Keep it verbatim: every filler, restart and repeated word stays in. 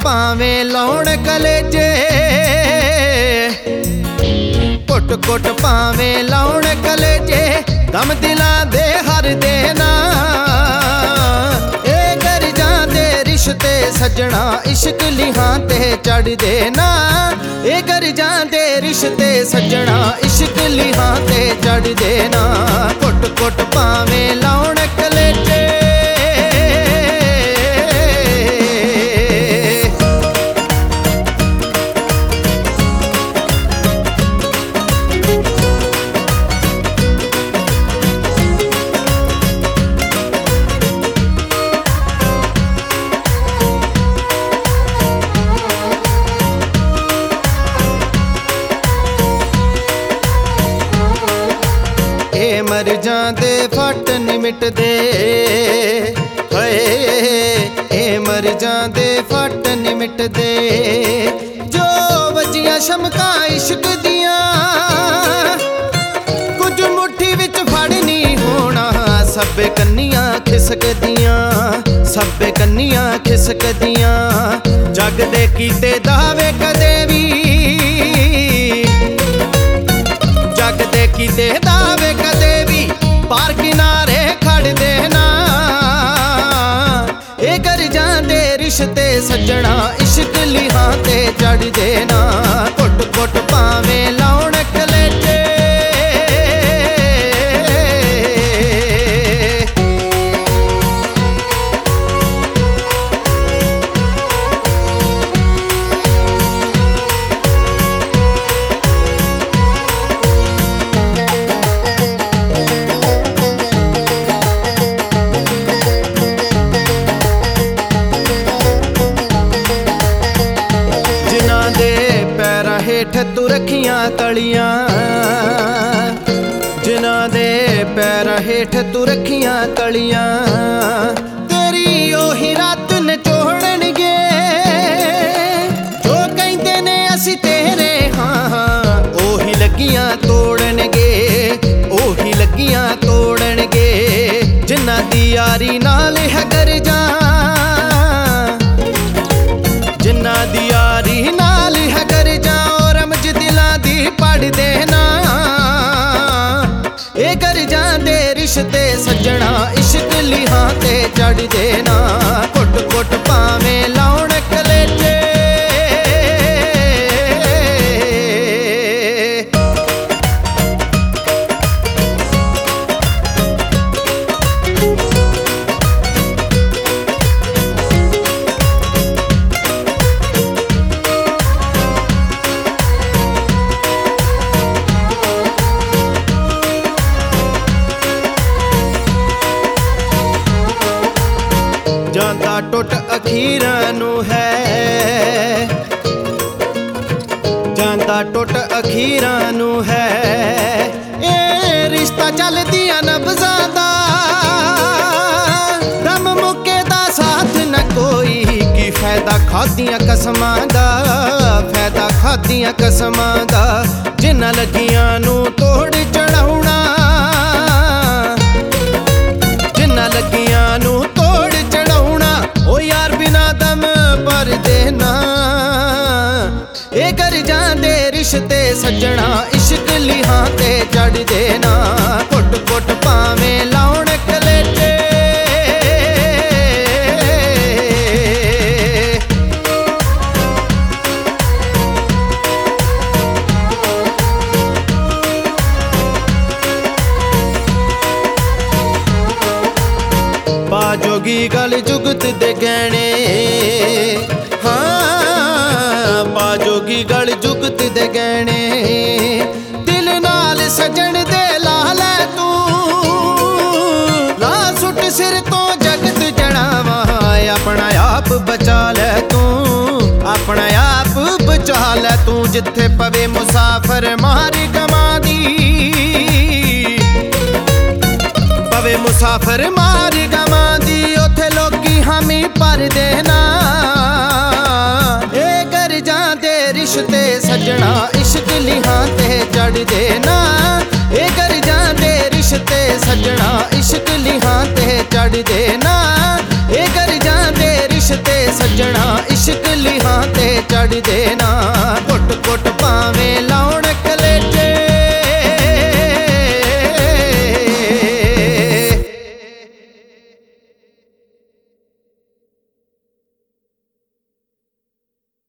ਭਾਵੇਂ ਲਾਉਣ ਕਲੇਜੇ, ਕੁੱਟ ਕੁੱਟ ਭਾਵੇਂ ਲਾਉਣ ਕਲੇਜੇ, ਦਮ ਦਿਲਾਂ ਦੇ ਹਰ ਦੇਣਾ। ਇਹ ਗਰਜਾਂ ਦੇ ਰਿਸ਼ਤੇ ਸੱਜਣਾ ਇਸ਼ਕ ਲੀਹਾਂ ਤੇ ਚੜ੍ਹਦੇ ਨਾ। ਇਹ ਗਰਜਾਂ ਦੇ ਰਿਸ਼ਤੇ ਸੱਜਣਾ ਇਸ਼ਕ ਲੀਹਾਂ ਤੇ ਚੜ੍ਹਦੇ ਨਾ। ਕੁੱਟ ਕੁੱਟ ਭਾਵੇਂ ਲਾਉਣ ਕਲੇਜੇ, ਮਰ ਜਾਂਦੇ ਫੱਟ ਨੀ ਮਿਟਦੇ ਹਏ। ਇਹ ਮਰ ਜਾਂਦੇ ਫੱਟ ਨੀ ਮਿਟਦੇ, ਜੋ ਵੱਜੀਆਂ ਸ਼ਮਕਾਂ ਇਸ਼ਕ ਦੀਆਂ ਕੁਝ ਮੁੱਠੀ ਵਿੱਚ ਫੜ ਨੀ ਹੋਣਾ। ਸਭੇ ਕੰਨੀਆਂ ਖਿਸਕਦੀਆਂ, ਸਭੇ ਕੰਨੀਆਂ ਖਿਸਕਦੀਆਂ, ਜੱਗ ਦੇ ਕੀਤੇ ਦਾਅਵੇ ਕਦੇ ਵੀ, ਜੱਗ ਦੇ ਕੀਤੇ ਦਾਅਵੇ ਕਦੇ ਵੀ ਪਾਰ ਕਿਨਾਰੇ ਖੜਦੇ ਨਾ। ਇਹ ਗਰਜਾਂ ਦੇ ਰਿਸ਼ਤੇ ਸੱਜਣਾ ਇਸ਼ਕ ਲੀਹਾਂ ਤੇ ਚੜ੍ਹਦੇ ਨਾ। ਕੁੱਟ ਕੁੱਟ ਭਾਵੇਂ ਲਾਉਣ ਕਲੇਜੇ, ਹੇਠ ਤੂੰ ਰੱਖੀਆਂ ਤਲੀਆਂ, ਜਿਨ੍ਹਾਂ ਦੇ ਪੈਰਾਂ ਹੇਠ ਤੂੰ ਰੱਖੀਆਂ ਤਲੀਆਂ, ਤੇਰੀ ਉਹੀ ਰਾਤ ਨਿਚੋੜਨਗੇ। ਜੋ ਕਹਿੰਦੇ ਨੇ ਅਸੀਂ ਤੇਰੇ ਹਾਂ, ਉਹੀ ਲੱਗੀਆਂ ਤੋੜਨਗੇ, ਉਹੀ ਲੱਗੀਆਂ ਤੋੜਨਗੇ। ਜਿਨ੍ਹਾਂ ਦੀ ਯਾਰੀ ਨਾਲ ਹੈ ਗਰਜਾਂ, ਜਿਨ੍ਹਾਂ ਦੀ ਯਾਰੀ ਨਾਲ ਹੈ ਗਰਜਾਂ, ਦਿਲਾਂ ਦੀ ਪੜ੍ਹਦੇ ਨਾ। ਇਹ ਗਰਜਾਂ ਦੇ ਰਿਸ਼ਤੇ ਸੱਜਣਾ ਇਸ਼ਕ ਲੀਹਾਂ ਤੇ ਚੜ੍ਹਦੇ ਨਾ। ਕੁੱਟ ਕੁੱਟ ਭਾਵੇਂ ਲਾਉਣ ਕਲੇਜੇ, ਜਾਂਦਾ ਟੁੱਟ ਅਖੀਰਾਂ ਨੂੰ ਹੈ, ਜਾਂਦਾ ਟੁੱਟ ਅਖੀਰਾਂ ਨੂੰ ਹੈ। ਇਹ ਰਿਸ਼ਤਾ ਚੱਲਦੀਆਂ ਨਬਜ਼ਾਂ ਦਾ, ਦਮ ਮੁੱਕੇ ਦਾ ਸਾਥ ਨਾ ਕੋਈ। ਕੀ ਫਾਇਦਾ ਖਾਧੀਆਂ ਕਸਮਾਂ ਦਾ, ਫਾਇਦਾ ਖਾਧੀਆਂ ਕਸਮਾਂ ਦਾ। ਜਿਨ੍ਹਾਂ ਲੱਗੀਆਂ ਨੂੰ ਤੋੜ ਚੜਾਉਣਾ, ਜਿਨ੍ਹਾਂ ਲੱਗੀਆਂ ਨੂੰ ਤੋੜ ਚੜਾਉਣਾ। ਉਹ ਯਾਰ ਬਿਨਾ ਦਮ ਭਰਦੇ ਨਾ। ਇਹ ਗਰਜਾਂ ਦੇ ਰਿਸ਼ਤੇ ਸੱਜਣਾ ਇਸ਼ਕ ਲੀਹਾਂ ਤੇ ਚੜ੍ਹਦੇ ਨਾ। ਕੁੱਟ ਕੁੱਟ ਭਾਵੇਂ ਲਾਉਣ ਕਲੇਜੇ, ਜੋਗੀ ਗਲ ਜੁਗਤ ਦੇ ਗਹਿਣੇ, ਹਾਂ ਪਾ ਜੋਗੀ ਗਲ ਜੁਗਤ ਦੇ ਗਹਿਣੇ। ਦਿਲ ਨਾਲ ਸਜਣ ਦੇ ਲਾ ਲੈ ਤੂੰ, ਲਾ ਸੁੱਟ ਸਿਰ ਤੋਂ ਜਗਤ ਜਣਾਵਾ। ਆਪਣਾ ਆਪ ਬਚਾ ਲੈ ਤੂੰ, ਆਪਣਾ ਆਪ ਬਚਾ ਲੈ ਤੂੰ। ਜਿੱਥੇ ਪਵੇ ਮੁਸਾਫਰ ਮਾਰ ਗਮਾਂ ਦੀ, ਪਵੇ ਮੁਸਾਫਰ ਮਾਰ ਗਮਾਂ ਦੀ। ਉੱਥੇ ਲੋਕੀ ਹਾਮੀ ਭਰਦੇ ਨਾ। ਇਹ ਗਰਜਾਂ ਦੇ ਰਿਸ਼ਤੇ ਸੱਜਣਾ ਇਸ਼ਕ ਲੀਹਾਂ ਤੇ ਚੜ੍ਹਦੇ ਨਾ। ਇਹ ਗਰਜਾਂ ਦੇ ਰਿਸ਼ਤੇ ਸੱਜਣਾ ਇਸ਼ਕ ਲੀਹਾਂ ਤੇ ਚੜ੍ਹਦੇ ਨਾ। ਇਹ ਗਰਜਾਂ ਦੇ ਰਿਸ਼ਤੇ ਸੱਜਣਾ ਇਸ਼ਕ ਲੀਹਾਂ ਚੜ੍ਹਦੇ ਨਾ